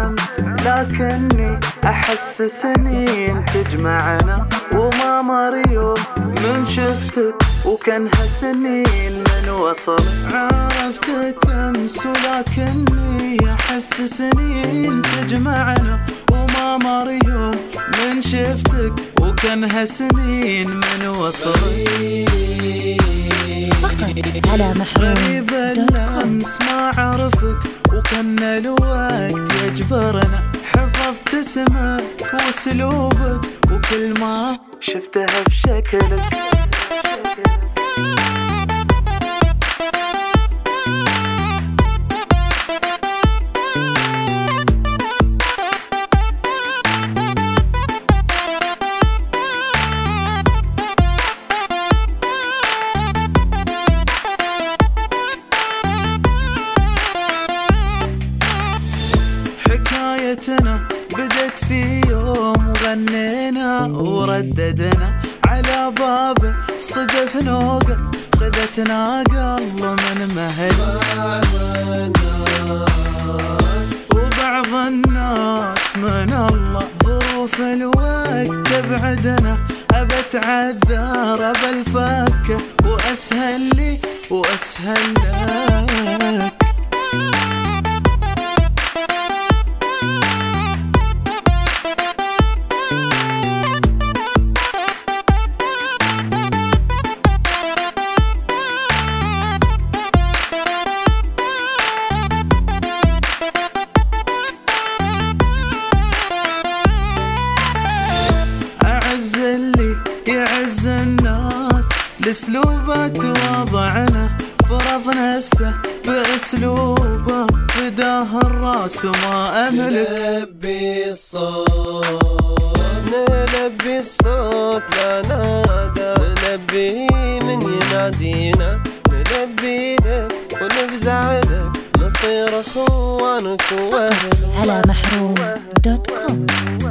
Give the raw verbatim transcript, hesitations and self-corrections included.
أمس لكني أحس سنين تجمعنا، وما مر يوم من شفتك وكانها سنين من وصل. عرفتك أمس ولكني أحس سنين تجمعنا، وما مر يوم من شفتك وكانها سنين من وصل. على محروم غريب الأمس ما عرفك وكان الوقت يجبرنا، حفظت اسمك واسلوبك وكل ما شفتها بشكلك. حكايتنا بدت في يوم وغنينا ورددنا، على باب صدف نوقف خذتنا قلب من مهل. وبعض الناس من الله ظروف الوقت تبعدنا، أبت عذار بالفكة وأسهل لي وأسهل لك. يعز الناس لاسلوبه وضعنا، فرض نفسه باسلوبه فداه الراس وما املك. نلبي الصوت نلبي الصوت لا نادى، نلبي من ينادينا، نلبي لك ونفزع لك، نصير اخوانك واهلك. على محروم دوت كوم.